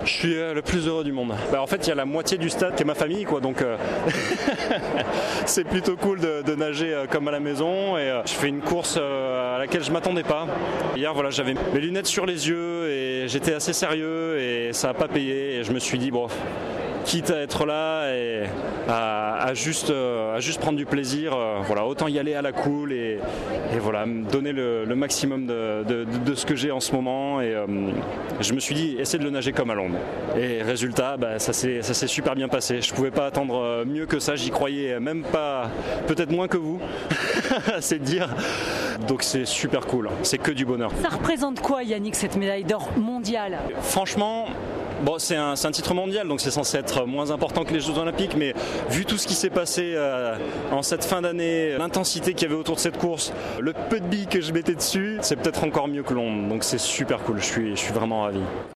Je suis le plus heureux du monde. En fait, il y a la moitié du stade qui est ma famille, quoi, donc c'est plutôt cool de nager comme à la maison. Et je fais une course à laquelle je m'attendais pas. Hier, voilà, j'avais mes lunettes sur les yeux et j'étais assez sérieux et ça n'a pas payé. Et je me suis dit, bon, quitte à être là et à juste prendre du plaisir, voilà, autant y aller à la cool et voilà, me donner le maximum de ce que j'ai en ce moment. Et je me suis dit, essaie de le nager comme à Londres. Et résultat, ça s'est super bien passé. Je pouvais pas attendre mieux que ça, j'y croyais même pas, peut-être moins que vous, c'est dire. Donc c'est super cool, c'est que du bonheur. Ça représente quoi, Yannick, cette médaille d'or mondiale ? Franchement, bon, c'est un titre mondial, donc c'est censé être moins important que les Jeux Olympiques, mais vu tout ce qui s'est passé en cette fin d'année, l'intensité qu'il y avait autour de cette course, le peu de billes que je mettais dessus, c'est peut-être encore mieux que Londres, donc c'est super cool, je suis vraiment ravi.